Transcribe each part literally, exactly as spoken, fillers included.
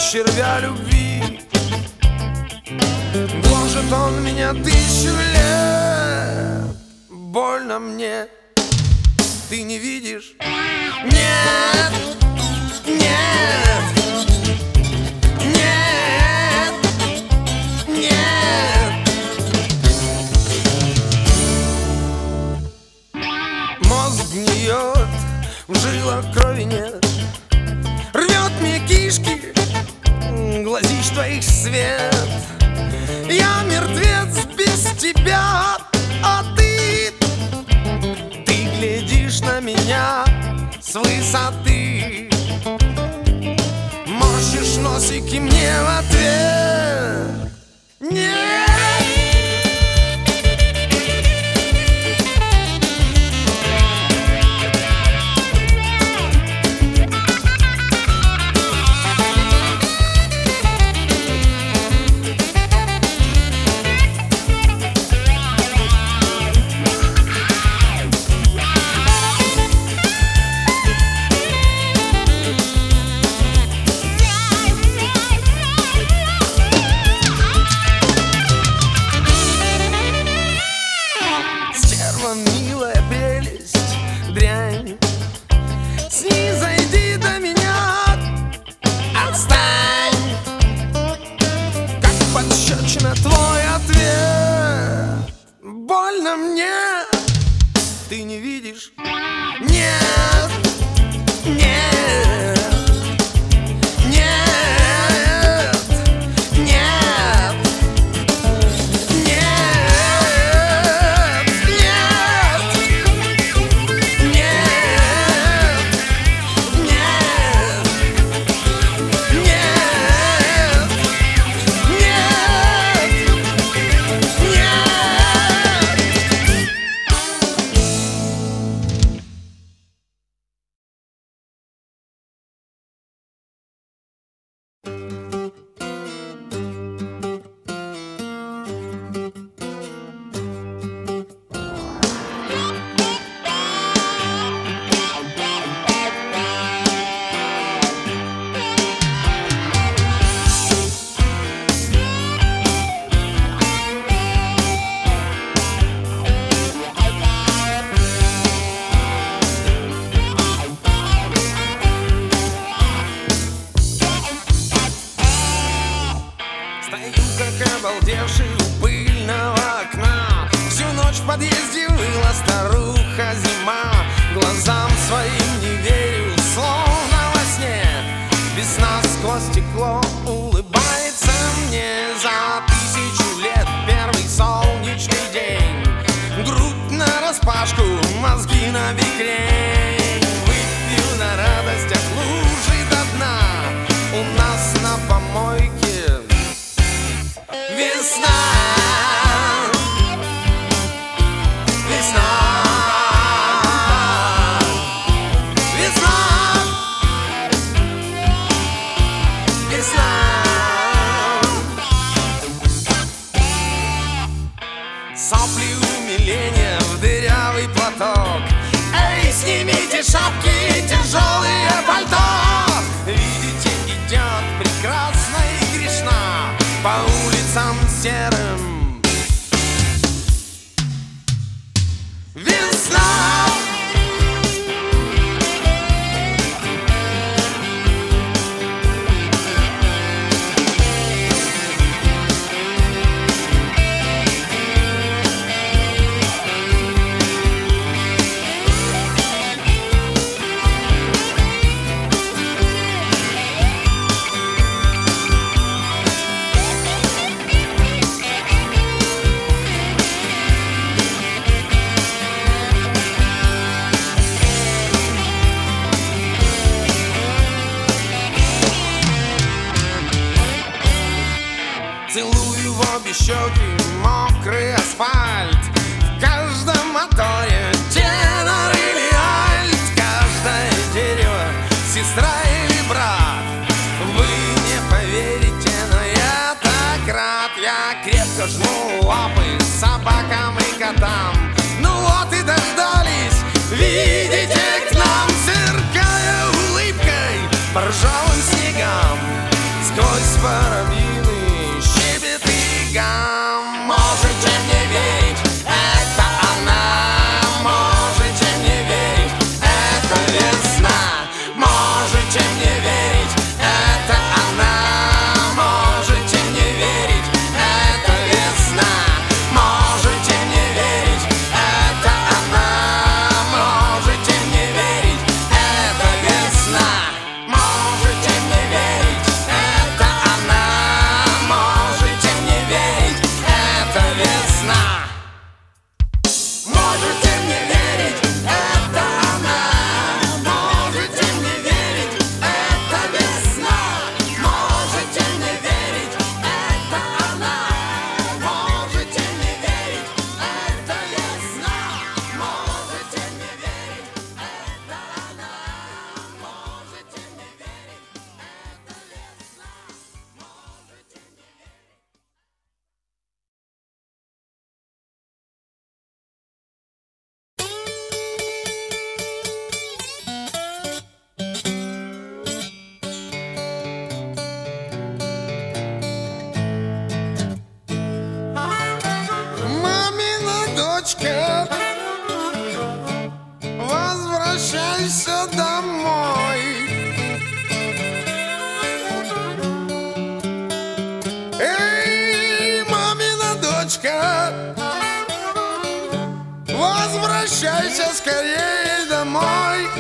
червя любви. Гложет он меня тысячу лет. Больно мне, ты не видишь? Нет, нет, нет, нет. Мозг гниет, в жилах крови нет. Рвет мне кишки, глазищ твоих свет. Я мертвец без тебя, а ты, ты глядишь на меня с высоты. Морщишь носик и мне в ответ. Нет. Милая прелесть, дрянь, снизойди до меня, отстань. Как пощечина твой ответ. Больно мне, ты не видишь? Нет, нет, нет, нет. Обалдевший у пыльного окна. Всю ночь в подъезде выла старуха зима. Глазам своим не верю, словно во сне. Весна сквозь стекло улыбается мне. За тысячу лет первый солнечный день. Грудь нараспашку, мозги на бекрень. Выпью на радостях лужи до дна. У нас на помойке весна, весна, весна, весна. Сопли умиления в дырявый платок. Эй, снимите шапки, тяжелые пальто. Видите, идет прекрасно и грешна по улицам серым весна. Целую в обе щеки мокрый асфальт. В каждом моторе тенор или альт. Каждое дерево сестра или брат. Вы не поверите, но я так рад. Я крепко жму лапы собакам и котам. Ну вот и дождались, видите, к нам, сверкая улыбкой по ржавым снегам. Сквозь дочка, возвращайся скорее домой.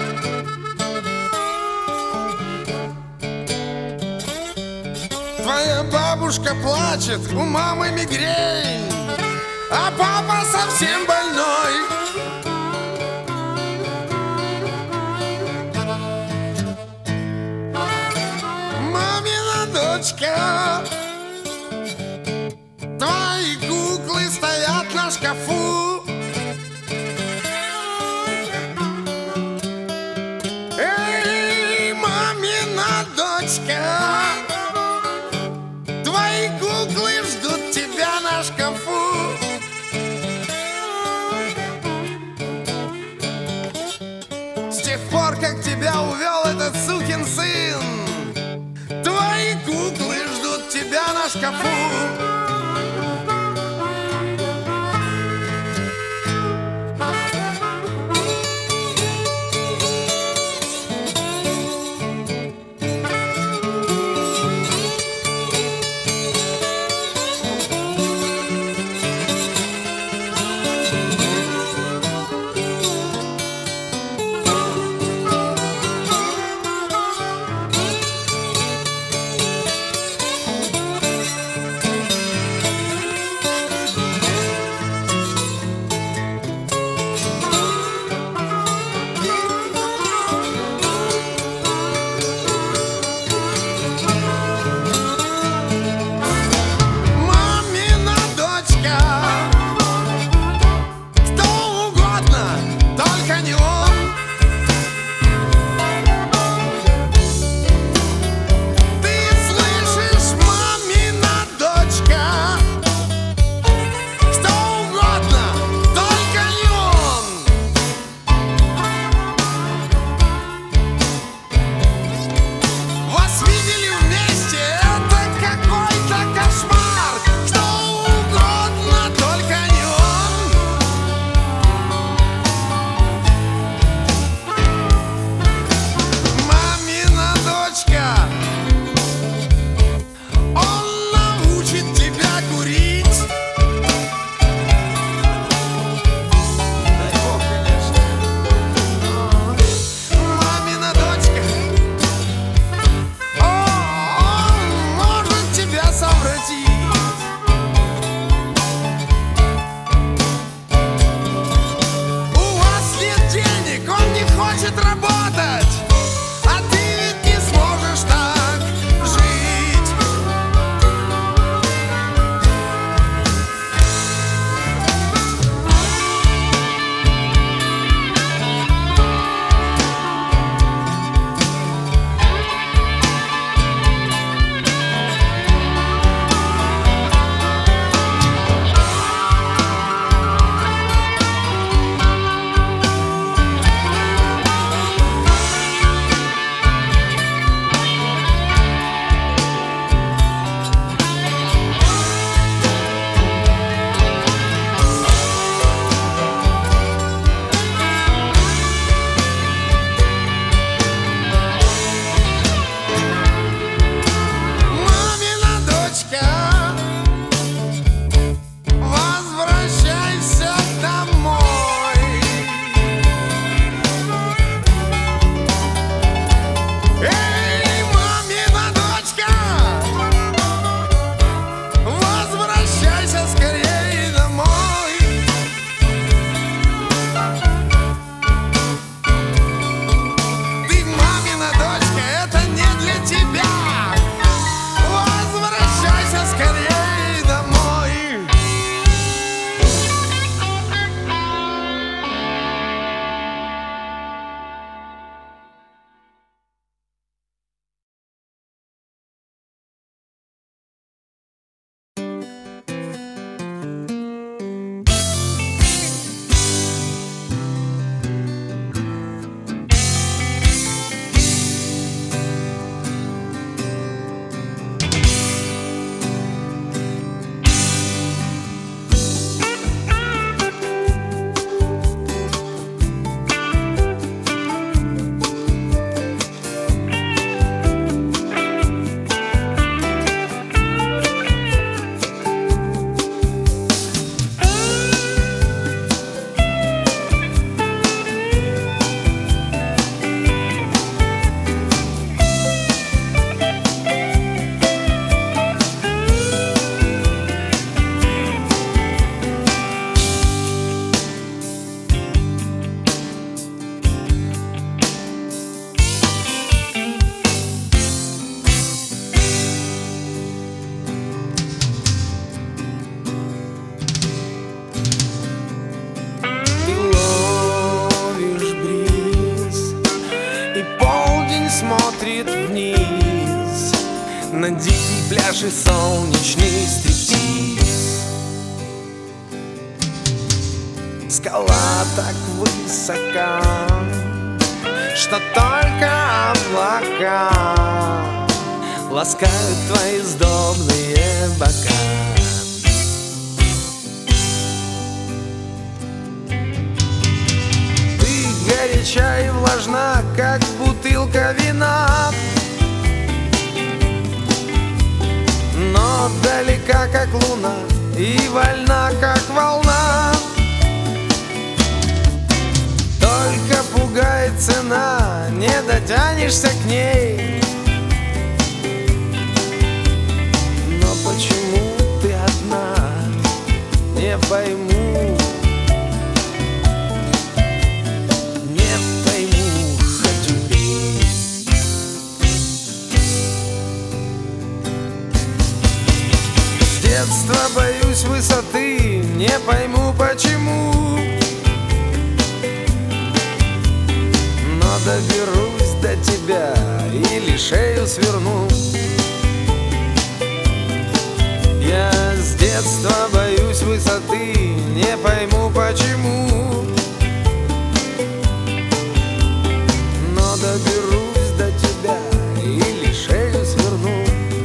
Твоя бабушка плачет, у мамы мигрень, а папа совсем больной. Мамина дочка, твои куклы стоят на шкафу. Эй, мамина дочка, твои куклы ждут тебя на шкафу. С тех пор, как тебя увел этот сукин сын, твои куклы ждут тебя на шкафу. на дикий пляж и солнечный стриптиз. Скала так высока, что только облака ласкают твои сдобные бока. Горяча и влажна, как бутылка вина, но далека, как луна, и вольна, как волна. Только пугает цена, не дотянешься к ней. Но почему ты одна, не пойму. С детства боюсь высоты, не пойму почему, но доберусь до тебя или шею сверну. Я с детства боюсь высоты, не пойму почему, но доберусь до тебя или шею сверну.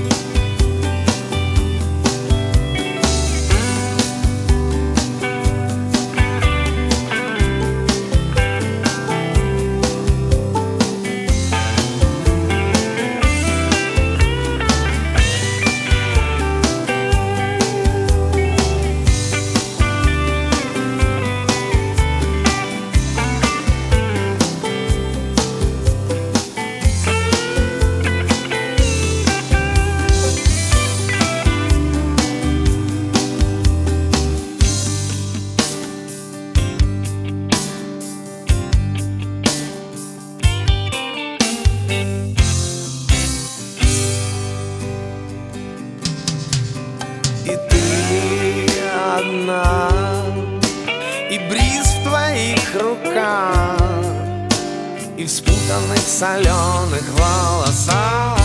И бриз в твоих руках, и в спутанных соленых волосах,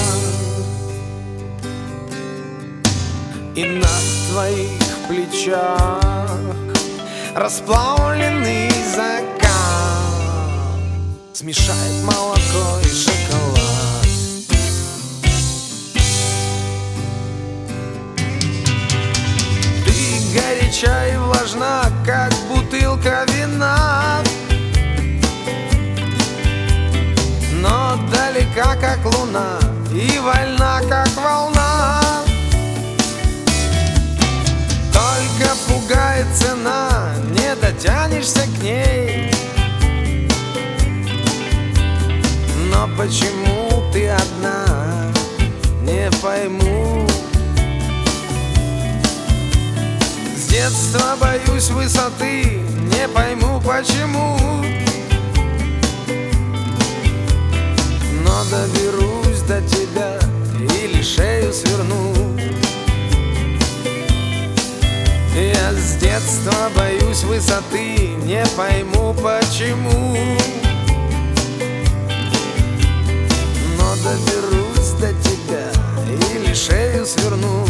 и на твоих плечах расплавленный закат смешает молоко и шоколад. Горяча и влажна, как бутылка вина, но далека, как луна, и вольна, как волна. Только пугает цена, не дотянешься к ней. Но почему ты одна, не пойму. С детства боюсь высоты, не пойму почему, но доберусь до тебя или шею сверну. Я с детства боюсь высоты, не пойму почему, но доберусь до тебя или шею сверну.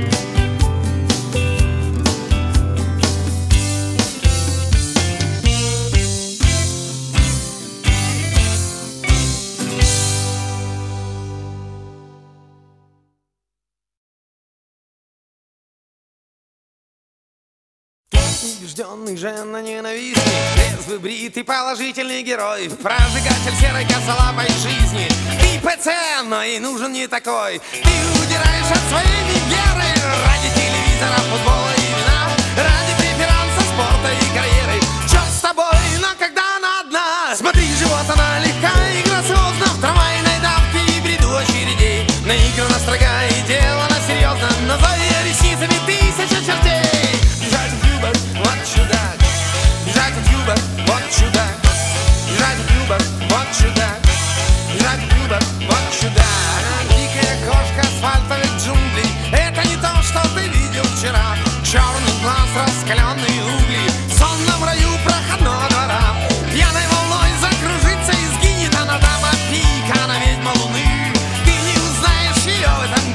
Убежденный жена-ненавистник, трезвый, бритый, положительный герой, прожигатель серой косолапой жизни. Ты ПЦ, но и нужен не такой. Ты удираешь от своей Венеры ради телевизора, футбола и вина, ради преферанса, спорта и карьеры. Черт с тобой, но когда она одна, смотри, живот, она легка и грациозна, в трамвайной давке и бреду очередей. Наигранно строга и делана серьезно, назови ресницами тысяча чертей. Вот чудак, бежать от юбок, вот чудак, бежать от юбок, вот чудак, бежать от юбок, вот чудак. Дикая кошка асфальтовых джунглей, это не то, что ты видел вчера. Черный глаз, раскаленные угли, в сонном раю проходного двора. Пьяной волной закружится и сгинет она, дама пика, она ведьма луны. Ты не узнаешь ее в этом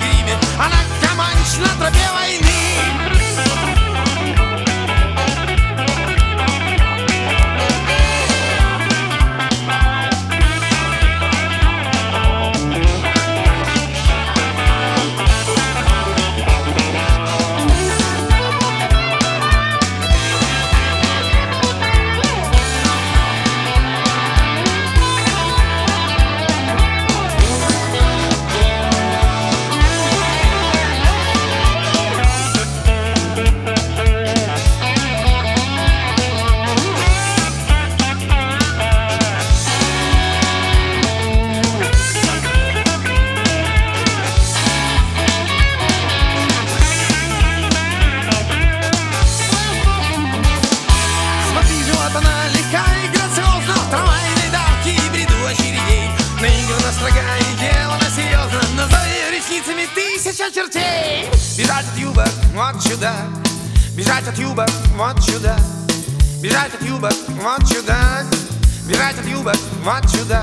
лицами тысяча чертей. Бежать от юбок, вот сюда, бежать от юбок, вот сюда, бежать от юбок, вот сюда, бежать от юбок, вот сюда.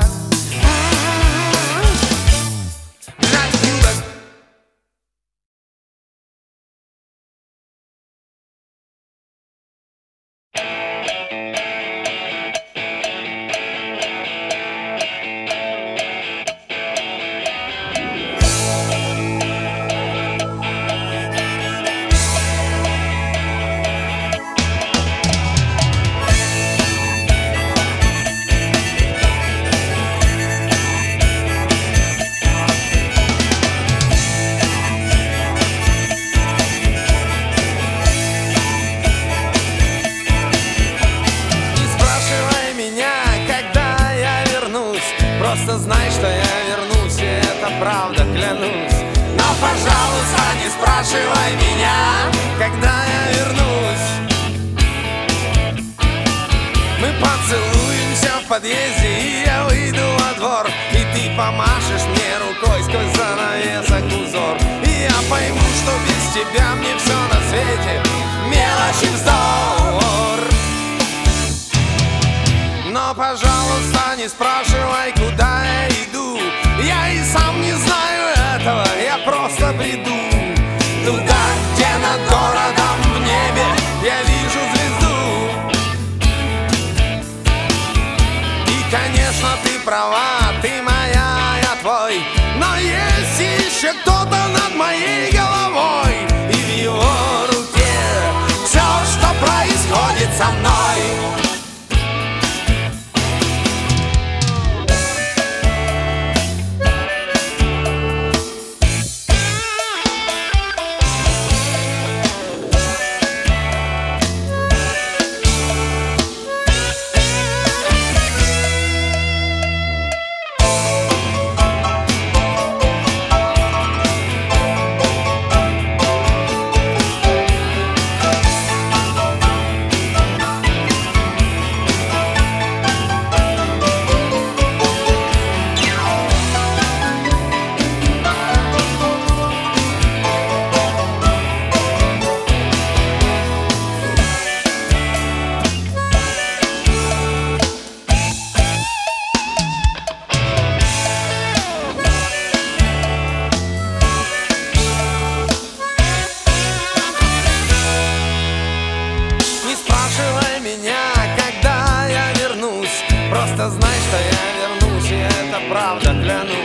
Бежать от юбок. Просто знай, что я вернусь, и это правда, клянусь. Но, пожалуйста, не спрашивай меня, когда я вернусь. Мы поцелуемся в подъезде, и я выйду во двор, и ты помашешь мне рукой сквозь занавесок узор. И я пойму, что без тебя мне все на свете мелочи вздор. Но, пожалуйста, не спрашивай, куда я иду. Я и сам не знаю этого, я просто бреду туда, где над городом в небе я вижу звезду. И, конечно, ты права, ты моя, я твой. Но есть еще кто-то над моей головой, и в его руке все, что происходит со мной. Просто знай, что я вернусь, и это правда, клянусь.